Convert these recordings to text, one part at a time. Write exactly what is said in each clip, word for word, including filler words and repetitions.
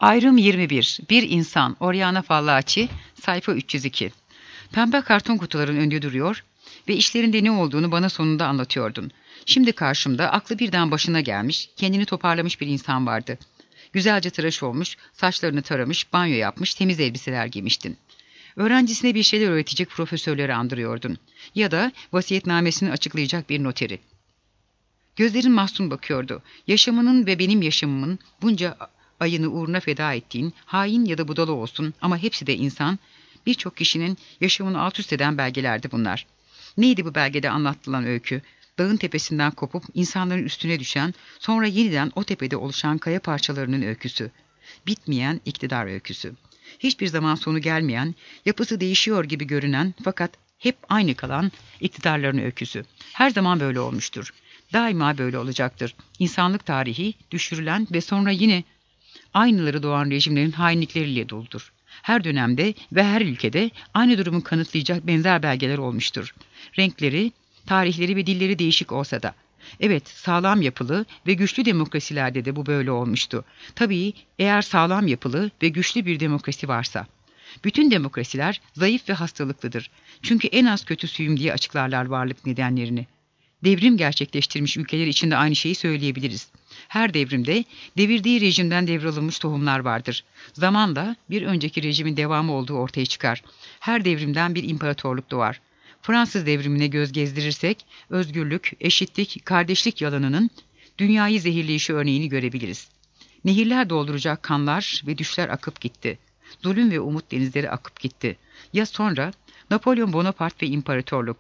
Ayrım yirmi bir. Bir insan. Oriana Fallaci. Sayfa üç yüz iki. Pembe karton kutuların önünde duruyor ve işlerinde ne olduğunu bana sonunda anlatıyordun. Şimdi karşımda aklı birden başına gelmiş, kendini toparlamış bir insan vardı. Güzelce tıraş olmuş, saçlarını taramış, banyo yapmış, temiz elbiseler giymiştin. Öğrencisine bir şeyler öğretecek profesörleri andırıyordun. Ya da vasiyetnamesini açıklayacak bir noteri. Gözlerin mahzun bakıyordu. Yaşamının ve benim yaşamımın bunca ayını uğruna feda ettiğin, hain ya da budala olsun ama hepsi de insan, birçok kişinin yaşamını alt üst eden belgelerdi bunlar. Neydi bu belgede anlatılan öykü? Dağın tepesinden kopup insanların üstüne düşen, sonra yeniden o tepede oluşan kaya parçalarının öyküsü. Bitmeyen iktidar öyküsü. Hiçbir zaman sonu gelmeyen, yapısı değişiyor gibi görünen fakat hep aynı kalan iktidarların öyküsü. Her zaman böyle olmuştur. Daima böyle olacaktır. İnsanlık tarihi düşürülen ve sonra yine aynıları doğan rejimlerin hainlikleriyle doludur. Her dönemde ve her ülkede aynı durumu kanıtlayacak benzer belgeler olmuştur. Renkleri, tarihleri ve dilleri değişik olsa da. Evet, sağlam yapılı ve güçlü demokrasilerde de bu böyle olmuştu. Tabii eğer sağlam yapılı ve güçlü bir demokrasi varsa. Bütün demokrasiler zayıf ve hastalıklıdır. Çünkü en az kötüsüyüm diye açıklarlar varlık nedenlerini. Devrim gerçekleştirmiş ülkeler için de aynı şeyi söyleyebiliriz. Her devrimde devirdiği rejimden devralınmış tohumlar vardır. Zamanla bir önceki rejimin devamı olduğu ortaya çıkar. Her devrimden bir imparatorluk doğar. Fransız devrimine göz gezdirirsek, özgürlük, eşitlik, kardeşlik yalanının dünyayı zehirleyişi örneğini görebiliriz. Nehirler dolduracak kanlar ve düşler akıp gitti. Zulüm ve umut denizleri akıp gitti. Ya sonra Napolyon Bonaparte ve imparatorluk.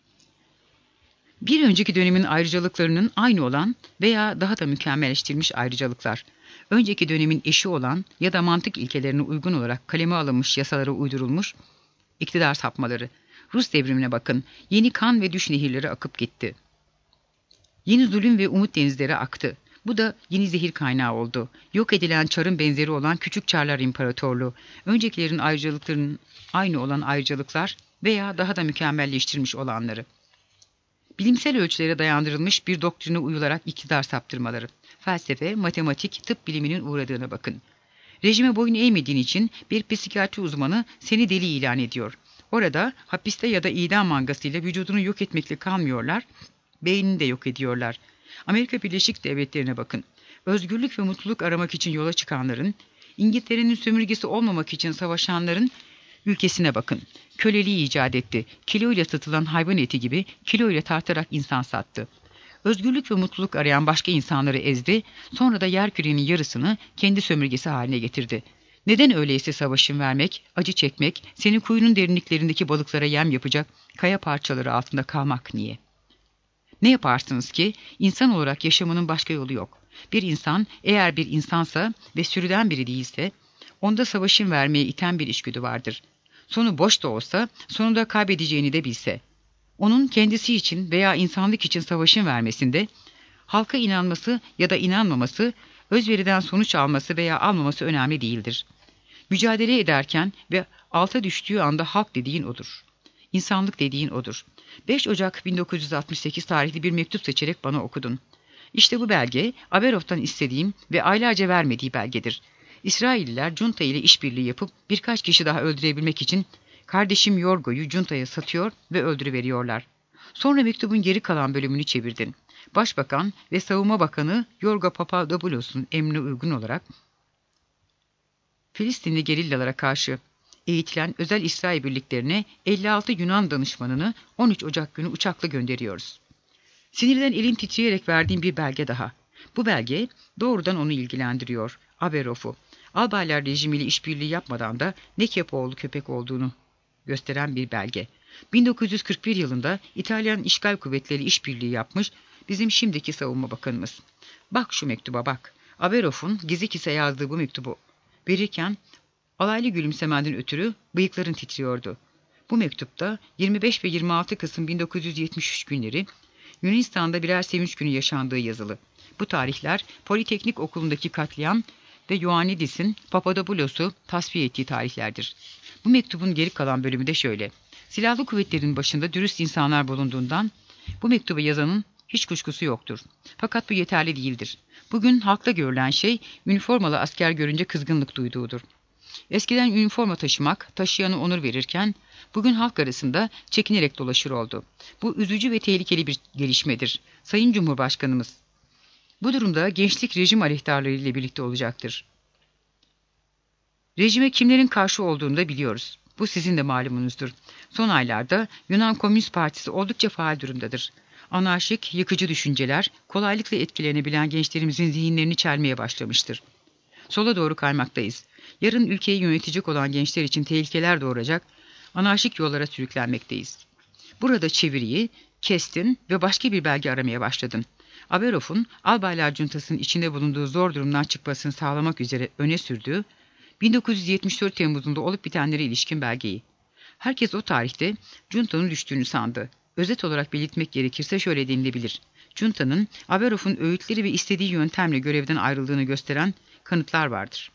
Bir önceki dönemin ayrıcalıklarının aynı olan veya daha da mükemmelleştirilmiş ayrıcalıklar. Önceki dönemin eşi olan ya da mantık ilkelerine uygun olarak kaleme alınmış yasalara uydurulmuş iktidar sapmaları. Rus devrimine bakın. Yeni kan ve düş nehirleri akıp gitti. Yeni zulüm ve umut denizleri aktı. Bu da yeni zehir kaynağı oldu. Yok edilen çarın benzeri olan Küçük Çarlar İmparatorluğu. Öncekilerin ayrıcalıklarının aynı olan ayrıcalıklar veya daha da mükemmelleştirilmiş olanları. Bilimsel ölçülere dayandırılmış bir doktrine uyularak iktidar saptırmaları. Felsefe, matematik, tıp biliminin uğradığına bakın. Rejime boyun eğmediğin için bir psikiyatri uzmanı seni deli ilan ediyor. Orada hapiste ya da idam mangasıyla vücudunu yok etmekle kalmıyorlar, beynini de yok ediyorlar. Amerika Birleşik Devletleri'ne bakın. Özgürlük ve mutluluk aramak için yola çıkanların, İngiltere'nin sömürgesi olmamak için savaşanların ülkesine bakın. Köleliği icat etti. Kiloyla satılan hayvan eti gibi kiloyla tartarak insan sattı. Özgürlük ve mutluluk arayan başka insanları ezdi, sonra da yerkürenin yarısını kendi sömürgesi haline getirdi. Neden öyleyse savaşın vermek, acı çekmek, senin kuyunun derinliklerindeki balıklara yem yapacak kaya parçaları altında kalmak niye? Ne yaparsınız ki insan olarak yaşamanın başka yolu yok. Bir insan eğer bir insansa ve sürüden biri değilse, onda savaşın vermeye iten bir içgüdü vardır. Sonu boş da olsa sonunda kaybedeceğini de bilse. Onun kendisi için veya insanlık için savaşın vermesinde, halka inanması ya da inanmaması, özveriden sonuç alması veya almaması önemli değildir. Mücadele ederken ve alta düştüğü anda halk dediğin odur. İnsanlık dediğin odur. beş Ocak bin dokuz yüz altmış sekiz tarihli bir mektup seçerek bana okudun. İşte bu belge, Averov'tan istediğim ve aylarca vermediği belgedir. İsrailliler junta ile işbirliği yapıp birkaç kişi daha öldürebilmek için kardeşim Yorgo'yu juntaya satıyor ve öldürüveriyorlar. Sonra mektubun geri kalan bölümünü çevirdin. Başbakan ve Savunma Bakanı Yorgo Papadopoulos'un emrine uygun olarak Filistinli gerillalara karşı eğitilen özel İsrail birliklerine elli altı Yunan danışmanını on üç Ocak günü uçakla gönderiyoruz. Sinirden elim titreyerek verdiğim bir belge daha. Bu belge doğrudan onu ilgilendiriyor. Averov'u. Albaylar rejimiyle işbirliği yapmadan da ne kepoğlu köpek olduğunu gösteren bir belge. bin dokuz yüz kırk bir yılında İtalyan işgal kuvvetleri işbirliği yapmış bizim şimdiki savunma bakanımız. Bak şu mektuba bak. Averov'un gizli kise yazdığı bu mektubu verirken alaylı gülümsemenden ötürü bıyıkların titriyordu. Bu mektupta yirmi beş ve yirmi altı Kasım bin dokuz yüz yetmiş üç günleri Yunanistan'da birer sevinç günü yaşandığı yazılı. Bu tarihler Politeknik Okulu'ndaki katliam ve Ioannidis'in Papadopoulos'u tasfiye ettiği tarihlerdir. Bu mektubun geri kalan bölümü de şöyle. Silahlı kuvvetlerin başında dürüst insanlar bulunduğundan bu mektubu yazanın hiç kuşkusu yoktur. Fakat bu yeterli değildir. Bugün halkta görülen şey, üniformalı asker görünce kızgınlık duyduğudur. Eskiden üniforma taşımak, taşıyanı onur verirken, bugün halk arasında çekinerek dolaşır oldu. Bu üzücü ve tehlikeli bir gelişmedir. Sayın Cumhurbaşkanımız, bu durumda gençlik rejim aleyhtarlarıyla birlikte olacaktır. Rejime kimlerin karşı olduğunu da biliyoruz. Bu sizin de malumunuzdur. Son aylarda Yunan Komünist Partisi oldukça faal durumdadır. Anarşik, yıkıcı düşünceler kolaylıkla etkilenebilen gençlerimizin zihinlerini çelmeye başlamıştır. Sola doğru kaymaktayız. Yarın ülkeyi yönetecek olan gençler için tehlikeler doğuracak, anarşik yollara sürüklenmekteyiz. Burada çeviriyi kestin ve başka bir belge aramaya başladın. Averov'un Albaylar Cuntası'nın içinde bulunduğu zor durumdan çıkmasını sağlamak üzere öne sürdüğü bin dokuz yüz yetmiş dört Temmuz'unda olup bitenlere ilişkin belgeyi. Herkes o tarihte Cunta'nın düştüğünü sandı. Özet olarak belirtmek gerekirse şöyle denilebilir. Cunta'nın Averov'un öğütleri ve istediği yöntemle görevden ayrıldığını gösteren kanıtlar vardır.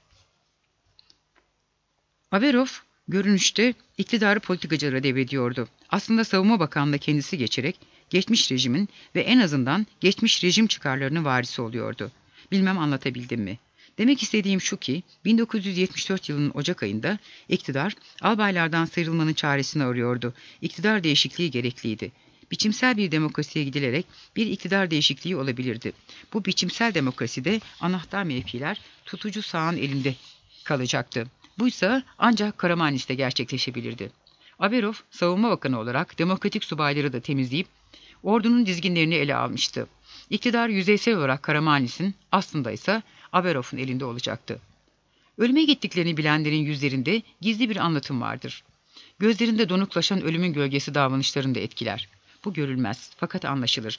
Averov, görünüşte iktidarı politikacılara devrediyordu. Aslında Savunma Bakanlığı kendisi geçerek, geçmiş rejimin ve en azından geçmiş rejim çıkarlarının varisi oluyordu. Bilmem anlatabildim mi? Demek istediğim şu ki, bin dokuz yüz yetmiş dört yılının Ocak ayında iktidar, albaylardan sıyrılmanın çaresini arıyordu. İktidar değişikliği gerekliydi. Biçimsel bir demokrasiye gidilerek bir iktidar değişikliği olabilirdi. Bu biçimsel demokraside anahtar mevkiler tutucu sağın elinde kalacaktı. Buysa ancak Karamanlis'te gerçekleşebilirdi. Averov, savunma bakanı olarak demokratik subayları da temizleyip ordunun dizginlerini ele almıştı. İktidar yüzeysel olarak Karamanlis'in, aslında ise Averov'un elinde olacaktı. Ölüme gittiklerini bilenlerin yüzlerinde gizli bir anlatım vardır. Gözlerinde donuklaşan ölümün gölgesi davranışlarını da etkiler. Bu görülmez fakat anlaşılır.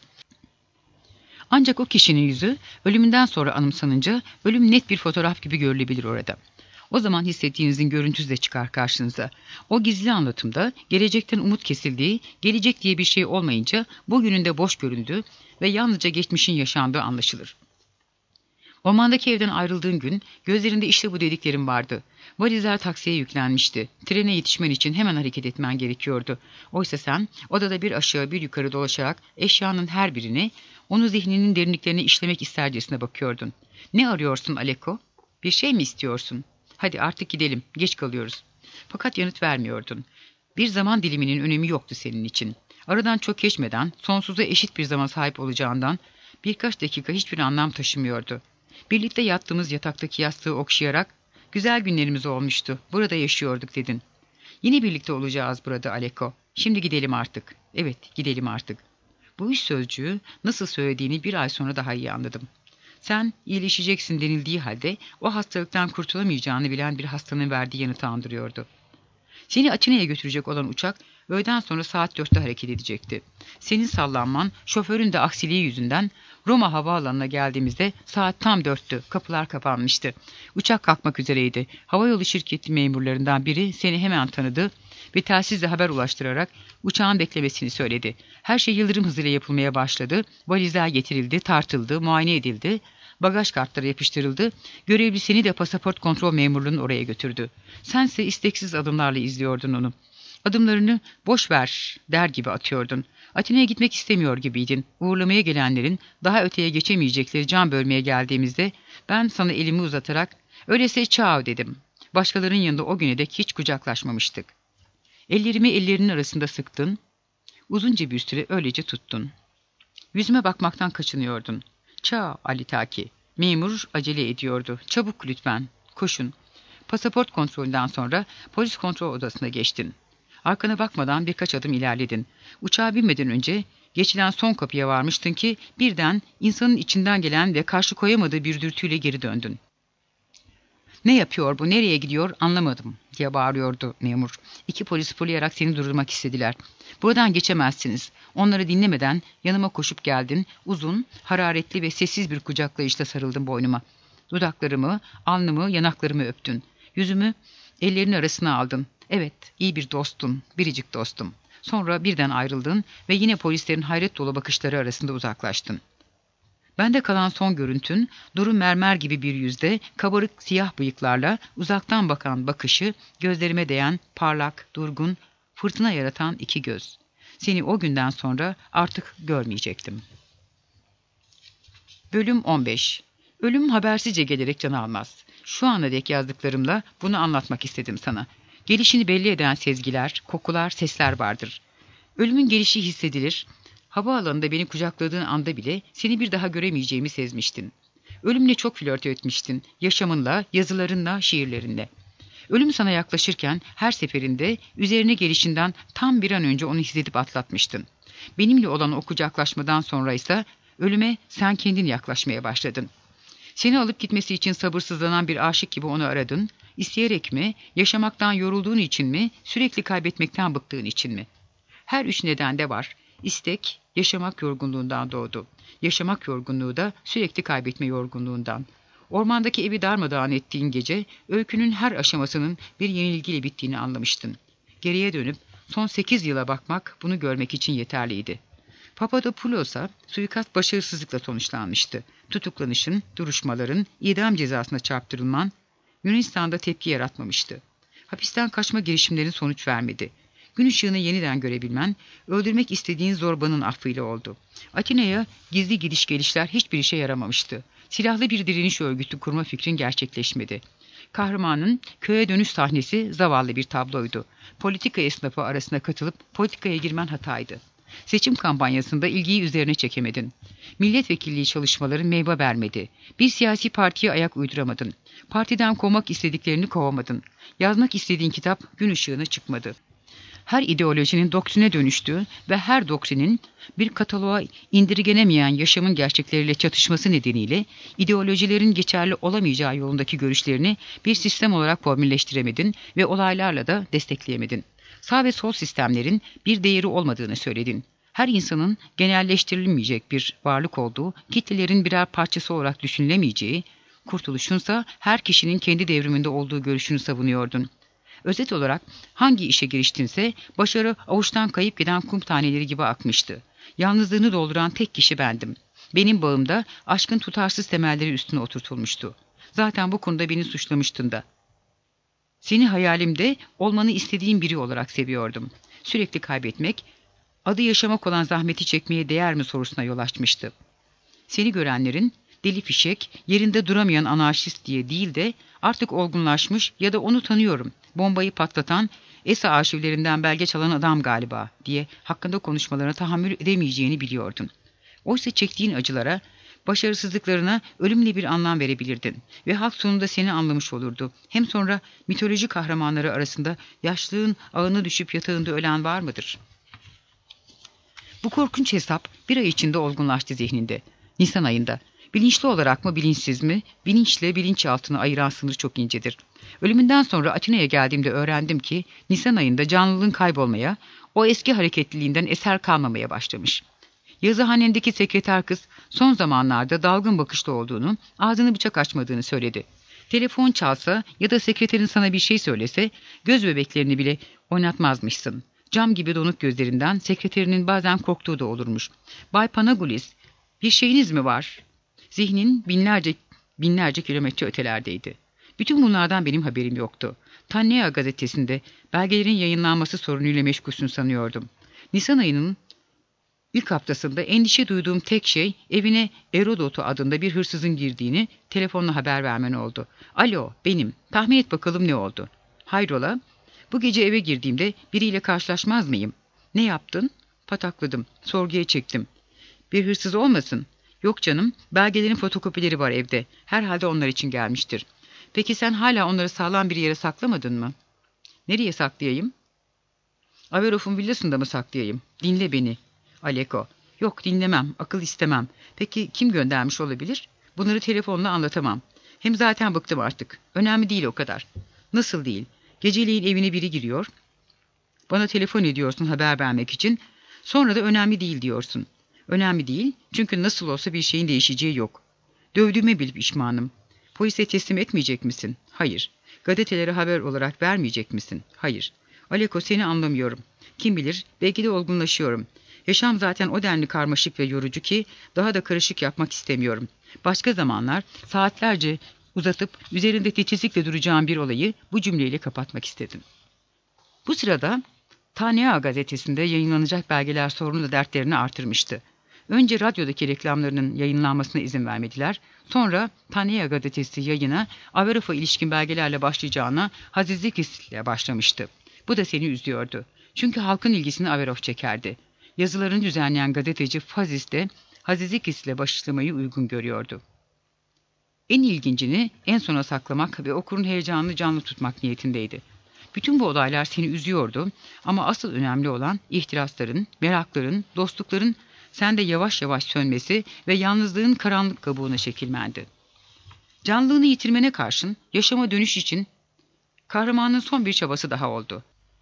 Ancak o kişinin yüzü ölümünden sonra anımsanınca ölüm net bir fotoğraf gibi görülebilir orada. O zaman hissettiğinizin görüntüsü de çıkar karşınıza. O gizli anlatımda gelecekten umut kesildiği, gelecek diye bir şey olmayınca bugünün de boş göründüğü ve yalnızca geçmişin yaşandığı anlaşılır. Ormandaki evden ayrıldığın gün gözlerinde işte bu dediklerim vardı. Valizler taksiye yüklenmişti. Trene yetişmen için hemen hareket etmen gerekiyordu. Oysa sen odada bir aşağı bir yukarı dolaşarak eşyanın her birini, onu zihninin derinliklerine işlemek istercesine bakıyordun. Ne arıyorsun Aleko? Bir şey mi istiyorsun? Hadi artık gidelim, geç kalıyoruz. Fakat yanıt vermiyordun. Bir zaman diliminin önemi yoktu senin için. Aradan çok geçmeden, sonsuza eşit bir zaman sahip olacağından birkaç dakika hiçbir anlam taşımıyordu. Birlikte yattığımız yataktaki yastığı okşayarak, güzel günlerimiz olmuştu, burada yaşıyorduk dedin. Yine birlikte olacağız burada Aleko. Şimdi gidelim artık. Evet, gidelim artık. Bu üç sözcüğü nasıl söylediğini bir ay sonra daha iyi anladım. Sen iyileşeceksin denildiği halde o hastalıktan kurtulamayacağını bilen bir hastanın verdiği yanıtı andırıyordu. Seni Atina'ya götürecek olan uçak öğleden sonra saat dörtte hareket edecekti. Senin sallanman, şoförün de aksiliği yüzünden Roma havaalanına geldiğimizde saat tam dörttü. Kapılar kapanmıştı. Uçak kalkmak üzereydi. Havayolu şirketi memurlarından biri seni hemen tanıdı ve telsizle haber ulaştırarak uçağın beklemesini söyledi. Her şey yıldırım hızıyla yapılmaya başladı. Valizler getirildi, tartıldı, muayene edildi. Bagaj kartları yapıştırıldı. Görevli seni de pasaport kontrol memurluğunun oraya götürdü. Sense isteksiz adımlarla izliyordun onu. Adımlarını boş ver der gibi atıyordun. Atina'ya gitmek istemiyor gibiydin. Uğurlamaya gelenlerin daha öteye geçemeyecekleri can bölmeye geldiğimizde ben sana elimi uzatarak öyleyse ciao dedim. Başkalarının yanında o güne dek hiç kucaklaşmamıştık. Ellerimi ellerinin arasında sıktın. Uzunca bir süre öylece tuttun. Yüzüme bakmaktan kaçınıyordun. Ciao Ali Taki. Memur acele ediyordu. Çabuk lütfen. Koşun. Pasaport kontrolünden sonra polis kontrol odasına geçtin. Arkana bakmadan birkaç adım ilerledin. Uçağa binmeden önce geçilen son kapıya varmıştın ki birden insanın içinden gelen ve karşı koyamadığı bir dürtüyle geri döndün. Ne yapıyor bu, nereye gidiyor anlamadım diye bağırıyordu memur. İki polis fırlayarak seni durdurmak istediler. Buradan geçemezsiniz. Onları dinlemeden yanıma koşup geldin. Uzun, hararetli ve sessiz bir kucaklayışla sarıldın boynuma. Dudaklarımı, alnımı, yanaklarımı öptün. Yüzümü ellerinin arasına aldın. Evet, iyi bir dostun, biricik dostum. Sonra birden ayrıldın ve yine polislerin hayret dolu bakışları arasında uzaklaştın. Bende kalan son görüntün, duru mermer gibi bir yüzde, kabarık siyah bıyıklarla uzaktan bakan bakışı, gözlerime değen parlak, durgun, fırtına yaratan iki göz. Seni o günden sonra artık görmeyecektim. Bölüm on beş. Ölüm habersizce gelerek can almaz. Şu ana dek yazdıklarımla bunu anlatmak istedim sana. Gelişini belli eden sezgiler, kokular, sesler vardır. Ölümün gelişi hissedilir. Havaalanında beni kucakladığın anda bile seni bir daha göremeyeceğimi sezmiştin. Ölümle çok flört etmiştin. Yaşamınla, yazılarınla, şiirlerinle. Ölüm sana yaklaşırken her seferinde üzerine gelişinden tam bir an önce onu hissedip atlatmıştın. Benimle olan o kucaklaşmadan sonra ise ölüme sen kendin yaklaşmaya başladın. Seni alıp gitmesi için sabırsızlanan bir aşık gibi onu aradın. İsteyerek mi, yaşamaktan yorulduğun için mi, sürekli kaybetmekten bıktığın için mi? Her üç neden de var. İstek, yaşamak yorgunluğundan doğdu. Yaşamak yorgunluğu da sürekli kaybetme yorgunluğundan. Ormandaki evi darmadağın ettiğin gece, öykünün her aşamasının bir yenilgiyle bittiğini anlamıştın. Geriye dönüp son sekiz yıla bakmak bunu görmek için yeterliydi. Papadopoulos'a suikast başarısızlıkla sonuçlanmıştı. Tutuklanışın, duruşmaların, idam cezasına çarptırılman Yunanistan'da tepki yaratmamıştı. Hapisten kaçma girişimlerin sonuç vermedi. Gün ışığını yeniden görebilmen, öldürmek istediğin zorbanın affıyla oldu. Atina'ya gizli gidiş gelişler hiçbir işe yaramamıştı. Silahlı bir direniş örgütü kurma fikrin gerçekleşmedi. Kahramanın köye dönüş sahnesi zavallı bir tabloydu. Politika esnafı arasına katılıp politikaya girmen hataydı. Seçim kampanyasında ilgiyi üzerine çekemedin. Milletvekilliği çalışmaları meyve vermedi. Bir siyasi partiye ayak uyduramadın. Partiden kovmak istediklerini kovamadın. Yazmak istediğin kitap gün ışığına çıkmadı. Her ideolojinin doktrine dönüştüğü ve her doktrinin bir kataloğa indirgenemeyen yaşamın gerçekleriyle çatışması nedeniyle ideolojilerin geçerli olamayacağı yolundaki görüşlerini bir sistem olarak formülleştiremedin ve olaylarla da destekleyemedin. Sağ ve sol sistemlerin bir değeri olmadığını söyledin. Her insanın genelleştirilmeyecek bir varlık olduğu, kitlelerin birer parçası olarak düşünülemeyeceği, kurtuluşunsa her kişinin kendi devriminde olduğu görüşünü savunuyordun. Özet olarak hangi işe giriştinse başarı avuçtan kayıp giden kum taneleri gibi akmıştı. Yalnızlığını dolduran tek kişi bendim. Benim bağımda aşkın tutarsız temelleri üstüne oturtulmuştu. Zaten bu konuda beni suçlamıştın da. Seni hayalimde olmanı istediğim biri olarak seviyordum. Sürekli kaybetmek, adı yaşamak olan zahmeti çekmeye değer mi sorusuna yol açmıştı. Seni görenlerin deli fişek, yerinde duramayan anarşist diye değil de artık olgunlaşmış ya da onu tanıyorum, bombayı patlatan, E S A arşivlerinden belge çalan adam galiba diye hakkında konuşmalarına tahammül edemeyeceğini biliyordun. Oysa çektiğin acılara, başarısızlıklarına ölümle bir anlam verebilirdin ve halk sonunda seni anlamış olurdu. Hem sonra mitoloji kahramanları arasında yaşlığın ağına düşüp yatağında ölen var mıdır? Bu korkunç hesap bir ay içinde olgunlaştı zihninde. Nisan ayında. Bilinçli olarak mı bilinçsiz mi, bilinçle bilinçaltını ayıran sınır çok incedir. Ölümünden sonra Atina'ya geldiğimde öğrendim ki Nisan ayında canlılığın kaybolmaya, o eski hareketliliğinden eser kalmamaya başlamış. Yazıhanendeki sekreter kız son zamanlarda dalgın bakışta olduğunu, ağzını bıçak açmadığını söyledi. Telefon çalsa ya da sekreterin sana bir şey söylese göz bebeklerini bile oynatmazmışsın. Cam gibi donuk gözlerinden sekreterinin bazen korktuğu da olurmuş. Bay Panagulis, bir şeyiniz mi var? Zihnin binlerce binlerce kilometre ötelerdeydi. Bütün bunlardan benim haberim yoktu. Tannea gazetesinde belgelerin yayınlanması sorunuyla meşgulsün sanıyordum. Nisan ayının ilk haftasında endişe duyduğum tek şey evine Erodotu adında bir hırsızın girdiğini telefonla haber vermen oldu. Alo, benim. Tahmin et bakalım ne oldu? Hayrola? Bu gece eve girdiğimde biriyle karşılaşmaz mıyım? Ne yaptın? Patakladım. Sorguya çektim. Bir hırsız olmasın? Yok canım, belgelerin fotokopileri var evde. Herhalde onlar için gelmiştir. Peki sen hala onları sağlam bir yere saklamadın mı? Nereye saklayayım? Averov'un villasında mı saklayayım? Dinle beni. Aleko. Yok dinlemem, akıl istemem. Peki kim göndermiş olabilir? Bunları telefonla anlatamam. Hem zaten bıktım artık. Önemli değil o kadar. Nasıl değil? Geceleyin evine biri giriyor. Bana telefon ediyorsun haber vermek için. Sonra da önemli değil diyorsun. Önemli değil çünkü nasıl olsa bir şeyin değişeceği yok. Dövdüğüme bil pişmanım. Polise teslim etmeyecek misin? Hayır. Gazetelere haber olarak vermeyecek misin? Hayır. Aleko seni anlamıyorum. Kim bilir belki de olgunlaşıyorum. Yaşam zaten o denli karmaşık ve yorucu ki daha da karışık yapmak istemiyorum. Başka zamanlar saatlerce uzatıp üzerinde titizlikle duracağım bir olayı bu cümleyle kapatmak istedim. Bu sırada Tannea gazetesinde yayınlanacak belgeler sorunu da dertlerini artırmıştı. Önce radyodaki reklamlarının yayınlanmasına izin vermediler. Sonra Tanya gazetesi yayına Averoff'a ilişkin belgelerle başlayacağına Hazizikis ile başlamıştı. Bu da seni üzüyordu. Çünkü halkın ilgisini Averoff çekerdi. Yazılarını düzenleyen gazeteci Fazis de Hazizikis ile başlamayı uygun görüyordu. En ilgincini en sona saklamak ve okurun heyecanını canlı tutmak niyetindeydi. Bütün bu olaylar seni üzüyordu ama asıl önemli olan ihtirasların, merakların, dostlukların sende yavaş yavaş sönmesi ve yalnızlığın karanlık kabuğuna çekilmendi. Canlılığını yitirmene karşın yaşama dönüş için kahramanın son bir çabası daha oldu.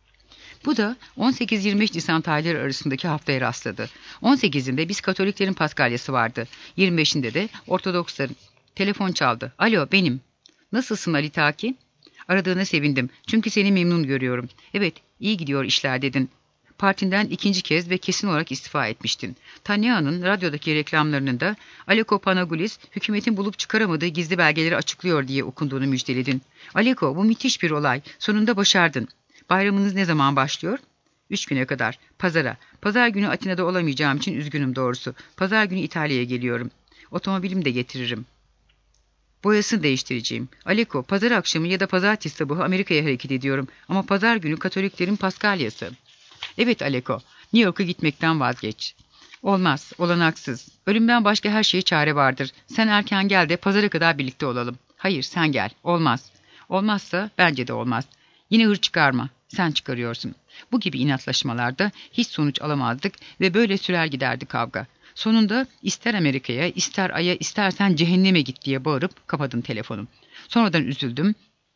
Bu da on sekiz yirmi beş Nisan tarihleri arasındaki haftaya rastladı. on sekizinde biz Katoliklerin Paskalyası vardı. yirmi beşinde de Ortodoksların. Telefon çaldı. Alo, benim. Nasılsın Ali Taki? Aradığına sevindim. Çünkü seni memnun görüyorum. Evet, iyi gidiyor işler dedin. Partinden ikinci kez ve kesin olarak istifa etmiştin. Tanya'nın radyodaki reklamlarının da Aleko Panagoulis hükümetin bulup çıkaramadığı gizli belgeleri açıklıyor diye okunduğunu müjdeledin. Aleko, bu müthiş bir olay. Sonunda başardın. Bayramınız ne zaman başlıyor? Üç güne kadar. Pazara. Pazar günü Atina'da olamayacağım için üzgünüm doğrusu. Pazar günü İtalya'ya geliyorum. Otomobilimi de getiririm. Boyasını değiştireceğim. Aleko, pazar akşamı ya da pazartesi sabahı Amerika'ya hareket ediyorum. Ama pazar günü Katoliklerin Paskalyası. Evet Aleko, New York'a gitmekten vazgeç. Olmaz, olanaksız. Ölümden başka her şeye çare vardır. Sen erken gel de pazara kadar birlikte olalım. Hayır, sen gel. Olmaz. Olmazsa bence de olmaz. Yine hır çıkarma. Sen çıkarıyorsun. Bu gibi inatlaşmalarda hiç sonuç alamazdık ve böyle sürer giderdi kavga. Sonunda ister Amerika'ya, ister Ay'a, istersen cehenneme git diye bağırıp kapadın telefonu. Sonradan üzüldüm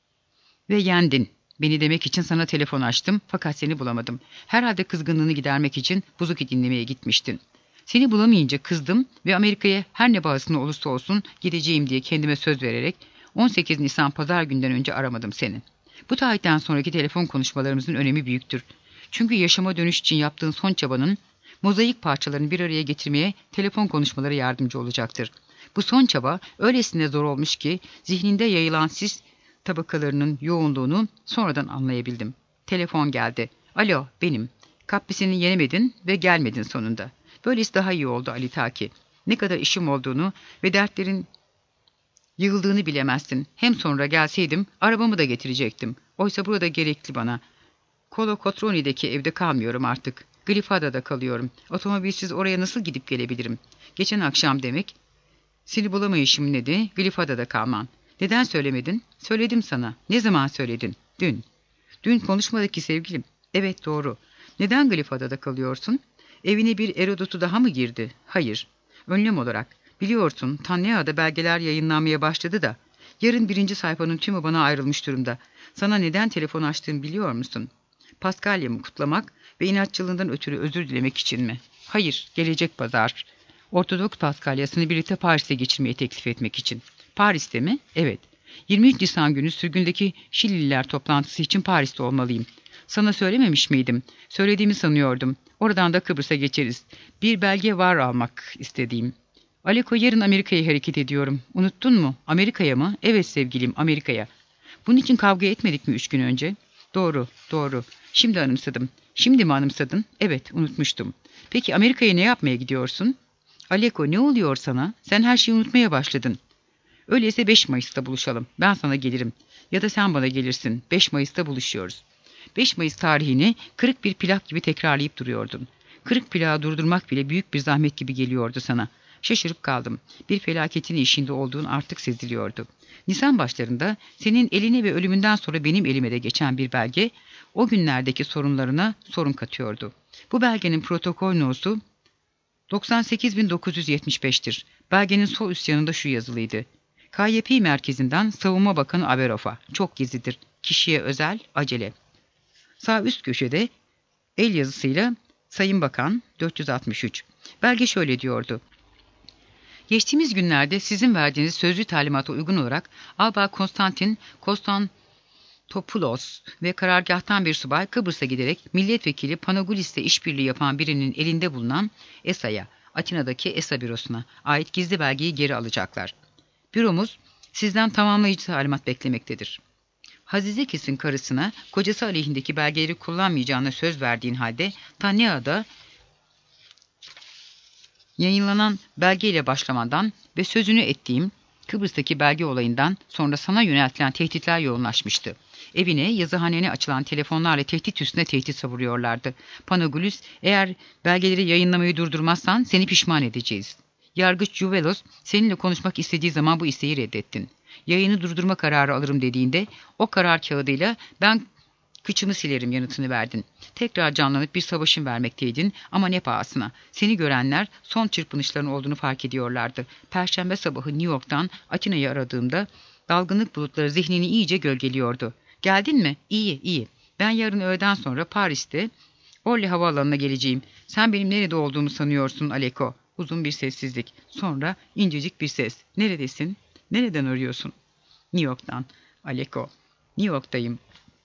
ve yendin. Beni demek için sana telefon açtım fakat seni bulamadım. Herhalde kızgınlığını gidermek için Buzuki dinlemeye gitmiştin. Seni bulamayınca kızdım ve Amerika'ya her ne bahasına olursa olsun gideceğim diye kendime söz vererek on sekiz Nisan pazar günden önce aramadım seni. Bu tarihten sonraki telefon konuşmalarımızın önemi büyüktür. Çünkü yaşama dönüş için yaptığın son çabanın mozaik parçalarını bir araya getirmeye telefon konuşmaları yardımcı olacaktır. Bu son çaba öylesine zor olmuş ki zihninde yayılan sis tabakalarının yoğunluğunu sonradan anlayabildim. Telefon geldi. Alo, benim. Kaprisini yenemedin ve gelmedin sonunda. Böylesi daha iyi oldu Ali Taki. Ne kadar işim olduğunu ve dertlerin yığıldığını bilemezsin. Hem sonra gelseydim arabamı da getirecektim. Oysa burada gerekli bana. Kolokotroni'deki evde kalmıyorum artık. Glifada'da kalıyorum. Otomobilsiz oraya nasıl gidip gelebilirim? Geçen akşam demek. Seni bulamayışım neydi? Glifada'da kalman. Neden söylemedin? Söyledim sana. Ne zaman söyledin? Dün. Dün konuşmadaki sevgilim. Evet doğru. Neden Glifada'da kalıyorsun? Evine bir Erodot'u daha mı girdi? Hayır. Önlem olarak. Biliyorsun Tanya'da belgeler yayınlanmaya başladı da. Yarın birinci sayfanın tümü bana ayrılmış durumda. Sana neden telefon açtığımı biliyor musun? Paskalya'mı kutlamak ve inatçılığından ötürü özür dilemek için mi? Hayır, gelecek pazar. Ortodoks Paskalyasını birlikte Paris'te geçirmeyi teklif etmek için. Paris'te mi? Evet. yirmi üç Nisan günü sürgündeki Şilililer toplantısı için Paris'te olmalıyım. Sana söylememiş miydim? Söylediğimi sanıyordum. Oradan da Kıbrıs'a geçeriz. Bir belge var almak istediğim. Aleko, yarın Amerika'ya hareket ediyorum. Unuttun mu? Amerika'ya mı? Evet sevgilim, Amerika'ya. Bunun için kavga etmedik mi üç gün önce? Doğru, doğru. Şimdi anımsadım. Şimdi mi anımsadın? Evet, unutmuştum. Peki Amerika'ya ne yapmaya gidiyorsun? Aleko, ne oluyor sana? Sen her şeyi unutmaya başladın. Öyleyse beş Mayıs'ta buluşalım. Ben sana gelirim. Ya da sen bana gelirsin. beş Mayıs'ta buluşuyoruz. beş Mayıs tarihini kırık bir plak gibi tekrarlayıp duruyordun. Kırık plağı durdurmak bile büyük bir zahmet gibi geliyordu sana. Şaşırıp kaldım. Bir felaketin işinde olduğun artık seziliyordu. Nisan başlarında senin eline ve ölümünden sonra benim elime de geçen bir belge o günlerdeki sorunlarına sorun katıyordu. Bu belgenin protokol nosu doksan sekiz bin dokuz yüz yetmiş beş'tir. Belgenin sol üst yanında şu yazılıydı. K Y P merkezinden Savunma Bakanı Averoff'a. Çok gizlidir. Kişiye özel, acele. Sağ üst köşede el yazısıyla Sayın Bakan dört yüz altmış üç. Belge şöyle diyordu. Geçtiğimiz günlerde sizin verdiğiniz sözlü talimata uygun olarak Albay Konstantin Konstantopoulos ve karargâhtan bir subay Kıbrıs'a giderek milletvekili Panagoulis'le işbirliği yapan birinin elinde bulunan E S A'ya, Atina'daki E S A bürosuna ait gizli belgeyi geri alacaklar. Büromuz sizden tamamlayıcı talimat beklemektedir. Hazizekis'in karısına kocası aleyhindeki belgeleri kullanmayacağına söz verdiğin halde Tanya'da Yayınlanan belgeyle başlamadan ve sözünü ettiğim Kıbrıs'taki belge olayından sonra sana yöneltilen tehditler yoğunlaşmıştı. Evine, yazıhanene açılan telefonlarla tehdit üstüne tehdit savuruyorlardı. Panagoulis, eğer belgeleri yayınlamayı durdurmazsan seni pişman edeceğiz. Yargıç Juvelos, seninle konuşmak istediği zaman bu isteği reddettin. Yayını durdurma kararı alırım dediğinde o karar kağıdıyla ben kıçımı silerim yanıtını verdin. Tekrar canlanıp bir savaşın vermekteydin ama ne pahasına. Seni görenler son çırpınışların olduğunu fark ediyorlardı. Perşembe sabahı New York'tan Atina'yı aradığımda dalgınlık bulutları zihnini iyice gölgeliyordu. Geldin mi? İyi, iyi. Ben yarın öğleden sonra Paris'te Orly havaalanına geleceğim. Sen benim nerede olduğumu sanıyorsun Aleko? Uzun bir sessizlik. Sonra incecik bir ses. Neredesin? Nereden arıyorsun? New York'tan. Aleko. New York'tayım.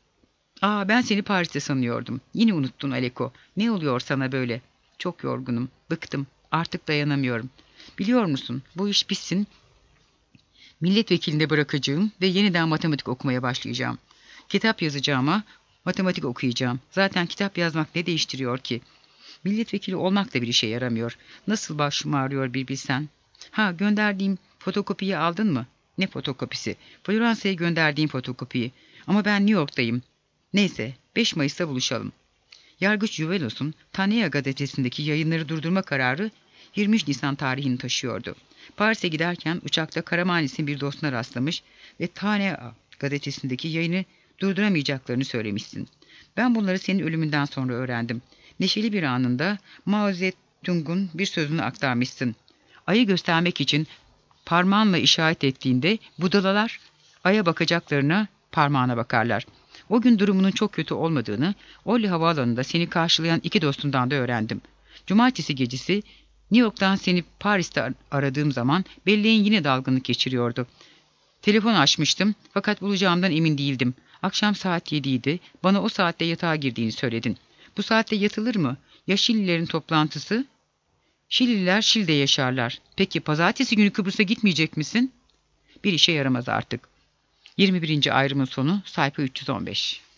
Aa, ben seni Paris'te sanıyordum. Yine unuttun Aleko. Ne oluyor sana böyle? Çok yorgunum. Bıktım. Artık dayanamıyorum. Biliyor musun? Bu iş bitsin. Milletvekilinde bırakacağım ve yeniden matematik okumaya başlayacağım. Kitap yazacağıma matematik okuyacağım. Zaten kitap yazmak ne değiştiriyor ki? Milletvekili olmak da bir işe yaramıyor. Nasıl başım ağrıyor bir bilsen. Ha, gönderdiğim fotokopiyi aldın mı? Ne fotokopisi? Floransa'ya gönderdiğim fotokopiyi. Ama ben New York'tayım. Neyse, beş Mayıs'ta buluşalım. Yargıç Juvelos'un Tanea gazetesindeki yayınları durdurma kararı yirmi üç Nisan tarihini taşıyordu. Paris'e giderken uçakta Karamanis'in bir dostuna rastlamış ve Tanea gazetesindeki yayını durduramayacaklarını söylemişsin. Ben bunları senin ölümünden sonra öğrendim. Neşeli bir anında Mao Zedong'un bir sözünü aktarmışsın. Ayı göstermek için parmağınla işaret ettiğinde budalalar aya bakacaklarına parmağına bakarlar. O gün durumunun çok kötü olmadığını Orly havaalanında seni karşılayan iki dostundan da öğrendim. Cumartesi gecesi New York'tan seni Paris'te aradığım zaman belleğin yine dalgınlık geçiriyordu. Telefon açmıştım fakat bulacağımdan emin değildim. Akşam saat yediydi. Bana o saatte yatağa girdiğini söyledin. Bu saatte yatılır mı? Ya Şililerin toplantısı? Şilililer Şili'de yaşarlar. Peki pazartesi günü Kıbrıs'a gitmeyecek misin? Bir işe yaramaz artık. yirmi birinci ayrımın sonu sayfa üç yüz on beş.